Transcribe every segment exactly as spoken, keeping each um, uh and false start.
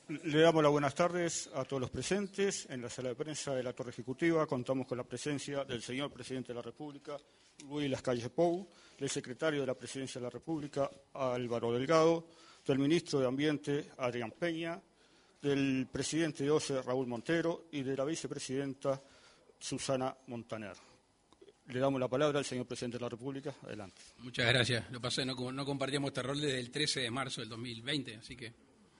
Le damos las buenas tardes a todos los presentes. En la sala de prensa de la Torre Ejecutiva contamos con la presencia del señor Presidente de la República, Luis Lacalle Pou, del Secretario de la Presidencia de la República, Álvaro Delgado, del Ministro de Ambiente, Adrián Peña, del Presidente de O C E, Raúl Montero, y de la Vicepresidenta, Susana Montaner. Le damos la palabra al señor Presidente de la República. Adelante. Muchas gracias. Lo que pasa es que no, no compartíamos este rol desde el trece de marzo del dos mil veinte, así que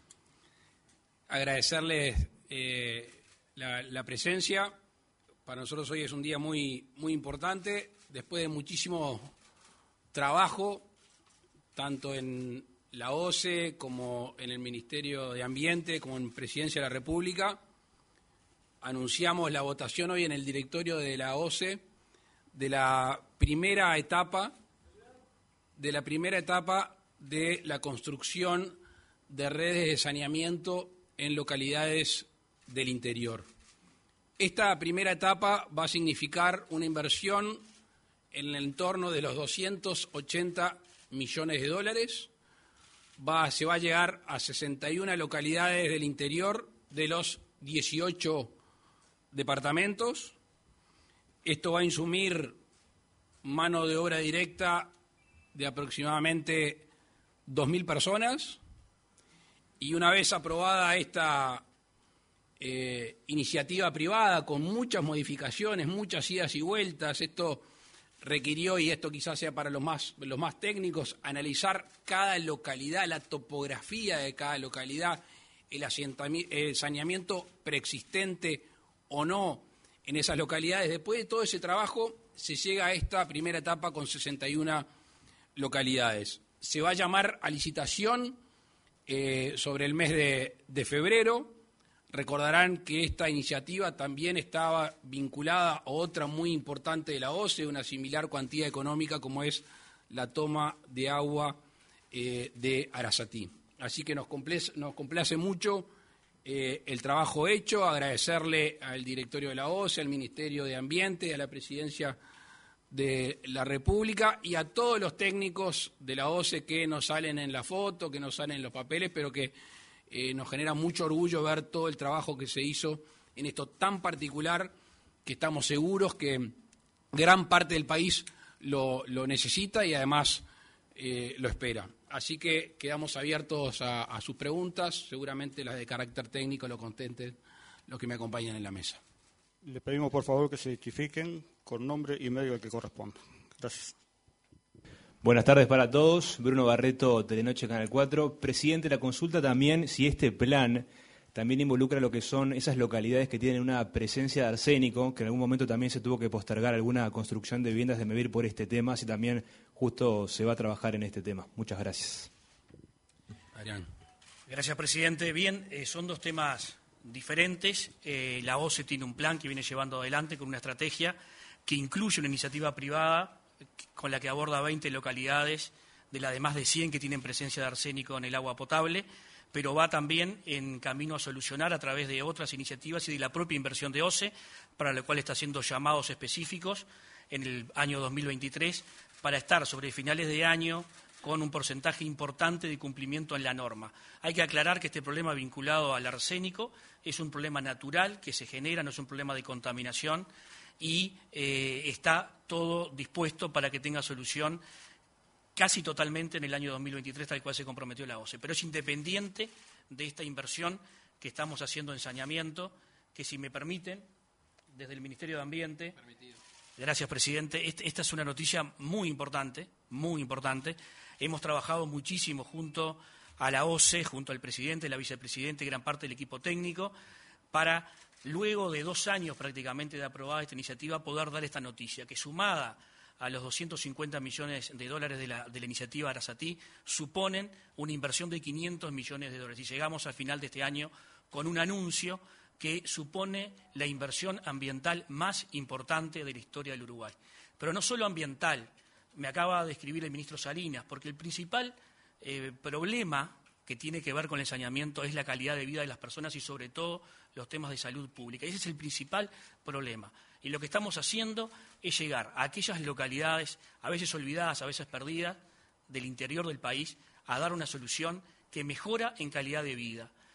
agradecerles eh, la, la presencia. Para nosotros hoy es un día muy, muy importante, después de muchísimo trabajo, tanto en la O C E como en el Ministerio de Ambiente, como en Presidencia de la República. Anunciamos la votación hoy en el directorio de la O C E de la primera etapa, de la primera etapa de la construcción de redes de saneamiento en localidades del interior. Esta primera etapa va a significar una inversión en el entorno de los doscientos ochenta millones de dólares. Va, se va a llegar a sesenta y una localidades del interior de los dieciocho departamentos. Esto va a insumir mano de obra directa de aproximadamente dos mil personas. Y una vez aprobada esta eh, iniciativa privada, con muchas modificaciones, muchas idas y vueltas, esto requirió, y esto quizás sea para los más, los más técnicos, analizar cada localidad, la topografía de cada localidad, el, el saneamiento preexistente o no en esas localidades. Después de todo ese trabajo, se llega a esta primera etapa con sesenta y una localidades. Se va a llamar a licitación Eh, sobre el mes de, de febrero. Recordarán que esta iniciativa también estaba vinculada a otra muy importante de la O C E, una similar cuantía económica como es la toma de agua eh, de Arasatí. Así que nos complace, nos complace mucho eh, el trabajo hecho, agradecerle al directorio de la O C E, al Ministerio de Ambiente, a la Presidencia de la República y a todos los técnicos de la O C E que nos salen en la foto, que nos salen en los papeles, pero que eh, nos genera mucho orgullo ver todo el trabajo que se hizo en esto tan particular, que estamos seguros que gran parte del país lo, lo necesita y además eh, lo espera. Así que quedamos abiertos a, a sus preguntas, seguramente las de carácter técnico lo contenten los que me acompañan en la mesa. Le pedimos por favor que se identifiquen con nombre y medio al que corresponda. Gracias. Buenas tardes para todos. Bruno Barreto, Telenoche Canal cuatro. Presidente, la consulta también si este plan también involucra lo que son esas localidades que tienen una presencia de arsénico, que en algún momento también se tuvo que postergar alguna construcción de viviendas de Mevir por este tema, si también justo se va a trabajar en este tema. Muchas gracias. Adrián. Gracias, presidente. Bien, eh, son dos temas diferentes. Eh, la O C E tiene un plan que viene llevando adelante con una estrategia que incluye una iniciativa privada con la que aborda veinte localidades de las de más de cien que tienen presencia de arsénico en el agua potable, pero va también en camino a solucionar a través de otras iniciativas y de la propia inversión de O C E, para lo cual está haciendo llamados específicos en el año dos mil veintitrés para estar sobre finales de año con un porcentaje importante de cumplimiento en la norma. Hay que aclarar que este problema vinculado al arsénico es un problema natural que se genera, no es un problema de contaminación, y eh, está todo dispuesto para que tenga solución casi totalmente en el año dos mil veintitrés, tal cual se comprometió la O C E. Pero es independiente de esta inversión que estamos haciendo en saneamiento, que, si me permiten, desde el Ministerio de Ambiente... Permitido. Gracias, presidente. Esta es una noticia muy importante, muy importante. Hemos trabajado muchísimo junto a la O C E, junto al presidente, la vicepresidenta y gran parte del equipo técnico, para, luego de dos años prácticamente de aprobada esta iniciativa, poder dar esta noticia, que sumada a los doscientos cincuenta millones de dólares de la, de la iniciativa Arasatí, suponen una inversión de quinientos millones de dólares. Y llegamos al final de este año con un anuncio que supone la inversión ambiental más importante de la historia del Uruguay. Pero no solo ambiental, me acaba de escribir el ministro Salinas, porque el principal eh, problema que tiene que ver con el saneamiento es la calidad de vida de las personas y sobre todo los temas de salud pública. Ese es el principal problema. Y lo que estamos haciendo es llegar a aquellas localidades, a veces olvidadas, a veces perdidas, del interior del país, a dar una solución que mejora en calidad de vida,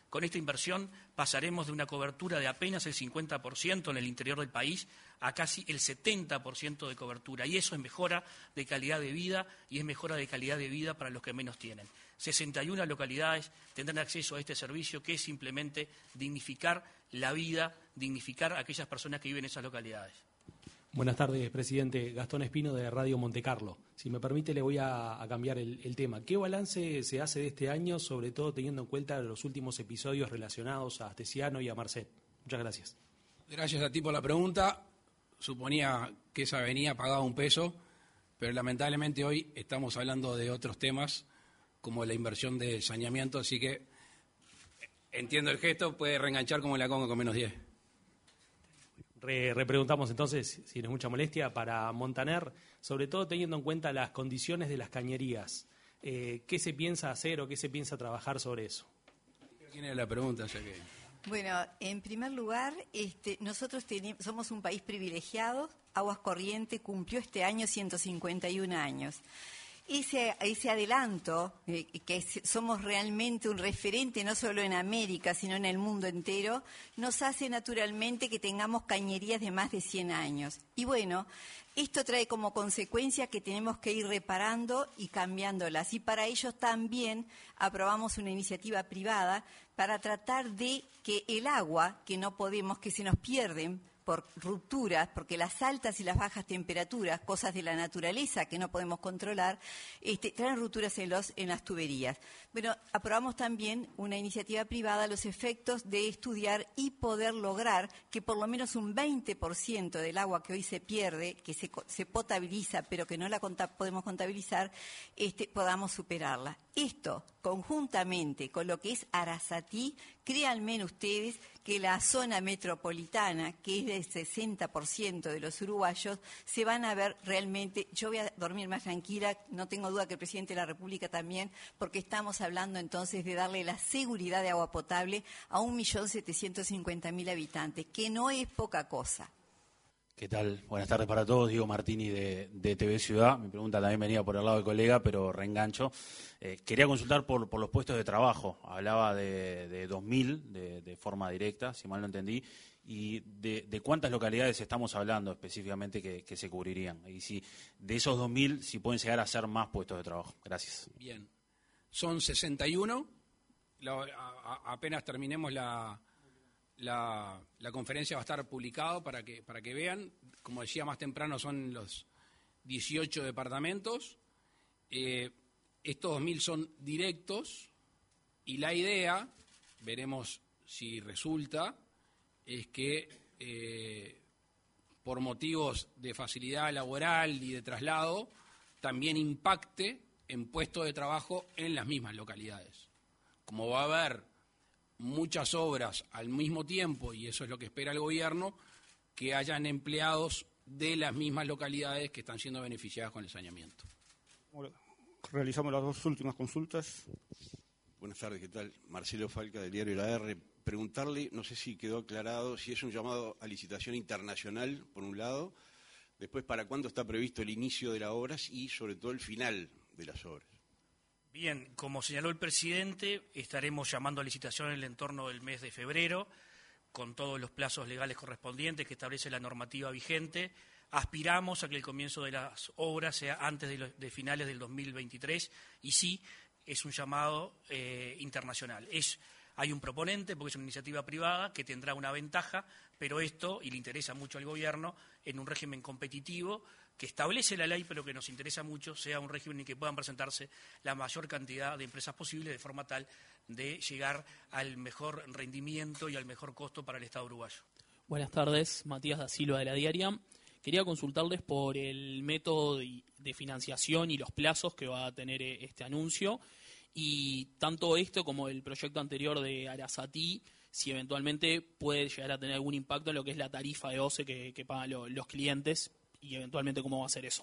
Con esta inversión pasaremos de una cobertura de apenas el cincuenta por ciento en el interior del país a casi el setenta por ciento de cobertura. Y eso es mejora de calidad de vida y es mejora de calidad de vida para los que menos tienen. sesenta y una localidades tendrán acceso a este servicio, que es simplemente dignificar la vida, dignificar a aquellas personas que viven en esas localidades. Buenas tardes, presidente. Gastón Espino, de Radio Montecarlo. Si me permite, le voy a, a cambiar el, el tema. ¿Qué balance se hace de este año, sobre todo teniendo en cuenta los últimos episodios relacionados a Astesiano y a Marcet? Muchas gracias. Gracias a ti por la pregunta. Suponía que esa avenida pagaba un peso, pero lamentablemente hoy estamos hablando de otros temas, como la inversión de saneamiento, así que entiendo el gesto, puede reenganchar como la conga con menos diez. Re, repreguntamos entonces, si no es mucha molestia, para Montaner, sobre todo teniendo en cuenta las condiciones de las cañerías. Eh, ¿Qué se piensa hacer o qué se piensa trabajar sobre eso? ¿Quién era la pregunta? Ya que... Bueno, en primer lugar, este, nosotros tenemos, somos un país privilegiado. Aguas Corrientes cumplió este año ciento cincuenta y un años. Ese, ese adelanto, eh, que es, somos realmente un referente no solo en América, sino en el mundo entero, nos hace naturalmente que tengamos cañerías de más de cien años. Y bueno, esto trae como consecuencia que tenemos que ir reparando y cambiándolas. Y para ello también aprobamos una iniciativa privada para tratar de que el agua, que no podemos, que se nos pierden por rupturas, porque las altas y las bajas temperaturas, cosas de la naturaleza que no podemos controlar, este, traen rupturas en, los, en las tuberías. Bueno, aprobamos también una iniciativa privada, los efectos de estudiar y poder lograr que por lo menos un veinte por ciento del agua que hoy se pierde, que se, se potabiliza, pero que no la conta, podemos contabilizar, este, podamos superarla. Esto, conjuntamente con lo que es Arasatí, créanme ustedes que la zona metropolitana, que es del sesenta por ciento de los uruguayos, se van a ver realmente, yo voy a dormir más tranquila, no tengo duda que el presidente de la República también, porque estamos hablando entonces de darle la seguridad de agua potable a un millón setecientos cincuenta mil habitantes, que no es poca cosa. ¿Qué tal? Buenas tardes para todos. Diego Martini de, de T V Ciudad. Mi pregunta también venía por el lado del colega, pero reengancho. Eh, quería consultar por, por los puestos de trabajo. Hablaba de, de dos mil de, de forma directa, si mal no entendí. ¿Y de, de cuántas localidades estamos hablando específicamente que, que se cubrirían? Y si de esos dos mil, si pueden llegar a ser más puestos de trabajo. Gracias. Bien. Son sesenta y uno. La, a, a, apenas terminemos la... La, la conferencia va a estar publicado para que, para que vean. Como decía más temprano, son los dieciocho departamentos. Eh, estos dos mil son directos y la idea, veremos si resulta, es que eh, por motivos de facilidad laboral y de traslado, también impacte en puestos de trabajo en las mismas localidades. Como va a haber muchas obras al mismo tiempo, y eso es lo que espera el gobierno, que hayan empleados de las mismas localidades que están siendo beneficiadas con el saneamiento. Realizamos las dos últimas consultas. Buenas tardes, ¿qué tal? Marcelo Falca, del diario La R. Preguntarle, no sé si quedó aclarado, si es un llamado a licitación internacional, por un lado, después para cuándo está previsto el inicio de las obras y, sobre todo, el final de las obras. Bien, como señaló el presidente, estaremos llamando a licitación en el entorno del mes de febrero, con todos los plazos legales correspondientes que establece la normativa vigente. Aspiramos a que el comienzo de las obras sea antes de, los, de finales del dos mil veintitrés, y sí, es un llamado eh, internacional. Es, hay un proponente, porque es una iniciativa privada, que tendrá una ventaja, pero esto, y le interesa mucho al gobierno, en un régimen competitivo, que establece la ley, pero que nos interesa mucho, sea un régimen en el que puedan presentarse la mayor cantidad de empresas posible, de forma tal de llegar al mejor rendimiento y al mejor costo para el Estado uruguayo. Buenas tardes, Matías da Silva de La Diaria. Quería consultarles por el método de financiación y los plazos que va a tener este anuncio, y tanto esto como el proyecto anterior de Arasatí, si eventualmente puede llegar a tener algún impacto en lo que es la tarifa de O C E que, que pagan lo, los clientes, y eventualmente cómo va a ser eso.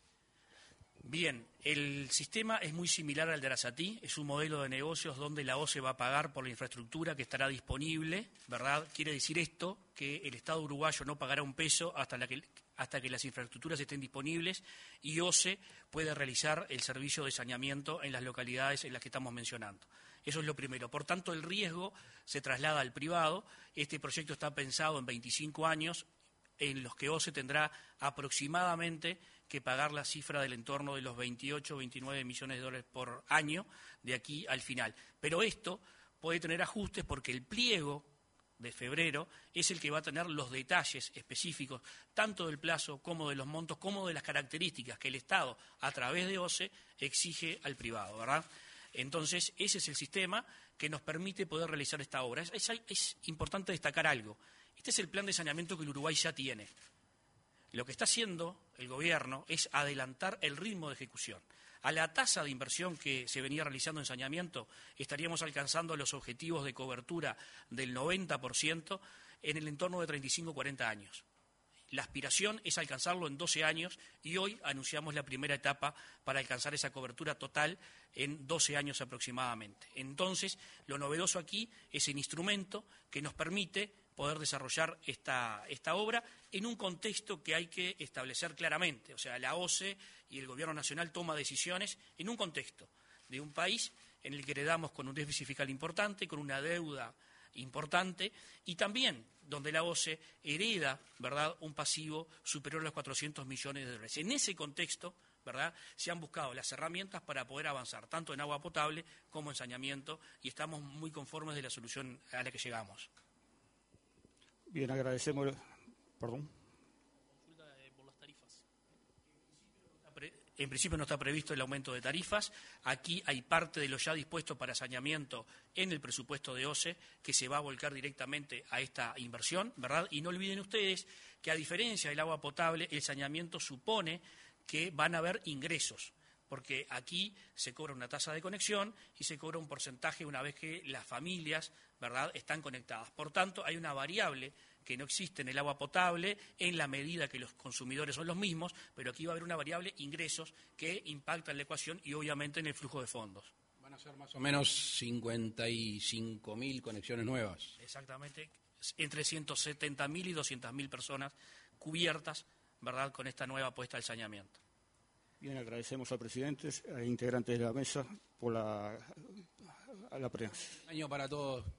Bien, el sistema es muy similar al de Arasatí, es un modelo de negocios donde la O C E va a pagar por la infraestructura que estará disponible, ¿verdad? Quiere decir esto que el Estado uruguayo no pagará un peso hasta, la que, hasta que las infraestructuras estén disponibles, y O C E puede realizar el servicio de saneamiento en las localidades en las que estamos mencionando. Eso es lo primero. Por tanto, el riesgo se traslada al privado. Este proyecto está pensado en veinticinco años, en los que OCE tendrá aproximadamente que pagar la cifra del entorno de los veintiocho, veintinueve millones de dólares por año de aquí al final. Pero esto puede tener ajustes porque el pliego de febrero es el que va a tener los detalles específicos, tanto del plazo como de los montos, como de las características que el Estado, a través de OCE, exige al privado, ¿verdad? Entonces, ese es el sistema que nos permite poder realizar esta obra. Es, es, es importante destacar algo. Este es el plan de saneamiento que el Uruguay ya tiene. Lo que está haciendo el gobierno es adelantar el ritmo de ejecución. A la tasa de inversión que se venía realizando en saneamiento, estaríamos alcanzando los objetivos de cobertura del noventa por ciento en el entorno de treinta y cinco a cuarenta años. La aspiración es alcanzarlo en doce años y hoy anunciamos la primera etapa para alcanzar esa cobertura total en doce años aproximadamente. Entonces, lo novedoso aquí es el instrumento que nos permite poder desarrollar esta, esta obra en un contexto que hay que establecer claramente. O sea, la OCE y el Gobierno Nacional toma decisiones en un contexto de un país en el que heredamos con un déficit fiscal importante, con una deuda importante y también donde la OCE hereda, ¿verdad?, un pasivo superior a los cuatrocientos millones de dólares. En ese contexto, ¿verdad?, se han buscado las herramientas para poder avanzar tanto en agua potable como en saneamiento y estamos muy conformes de la solución a la que llegamos. Bien, agradecemos. Perdón. Consulta por las tarifas. En principio no está previsto el aumento de tarifas. Aquí hay parte de lo ya dispuesto para saneamiento en el presupuesto de OCE que se va a volcar directamente a esta inversión, ¿verdad? Y no olviden ustedes que a diferencia del agua potable, el saneamiento supone que van a haber ingresos, porque aquí se cobra una tasa de conexión y se cobra un porcentaje una vez que las familias, ¿verdad?, están conectadas. Por tanto, hay una variable que no existe en el agua potable en la medida que los consumidores son los mismos, pero aquí va a haber una variable ingresos que impacta en la ecuación y obviamente en el flujo de fondos. Van a ser más o menos cincuenta y cinco mil conexiones nuevas. Exactamente, entre ciento setenta mil y doscientas mil personas cubiertas, ¿verdad?, con esta nueva apuesta al saneamiento. Bien, agradecemos al presidente e integrantes de la mesa por la, a la prensa. Año para todos.